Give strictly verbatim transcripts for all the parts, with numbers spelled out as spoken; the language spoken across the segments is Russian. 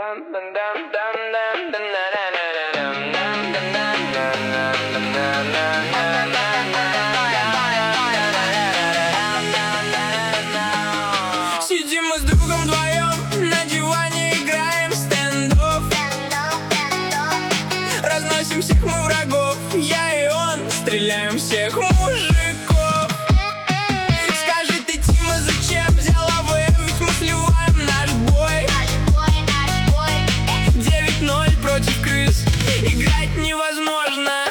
Сидим мы с другом вдвоем на диване, играем в стендов. Разносим всех мы врагов, я и он, стреляем всех мужиков. Скажи ты, Тима, зачем взял АВМ? Ведь мы сливаем наш бой. девять ноль против крыс, играть невозможно.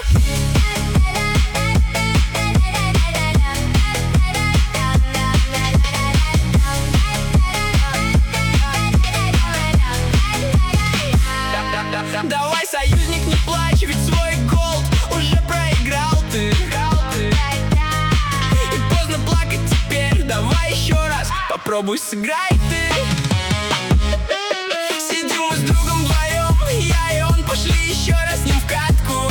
Давай, союзник, не плачь, ведь свой голд уже проиграл ты. И поздно плакать теперь, давай еще раз попробуй сыграй ты. Сидим мы с другом вдвоем, я и он, пошли еще раз с ним в катку.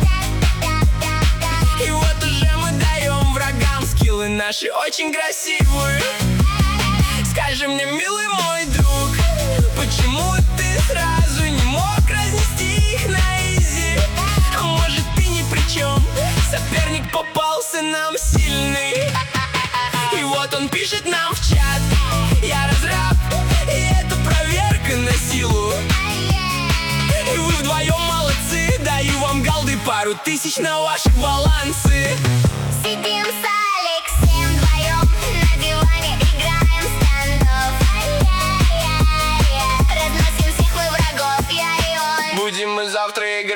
И вот уже мы даем врагам скиллы наши очень красивые. Скажи мне, милый мой друг, почему ты сразу не мог разнести их на изи? А может, ты ни при чем, соперник попался нам сильный. И вот он пишет нам в чат: я разраб, и это проверка на силу. И вы вдвоем молодцы, даю вам голды, пару тысяч на ваши балансы. Сидим с Алексеем вдвоем на диване, играем в стендов. Разносим всех мы врагов, я и он. Будем мы завтра играть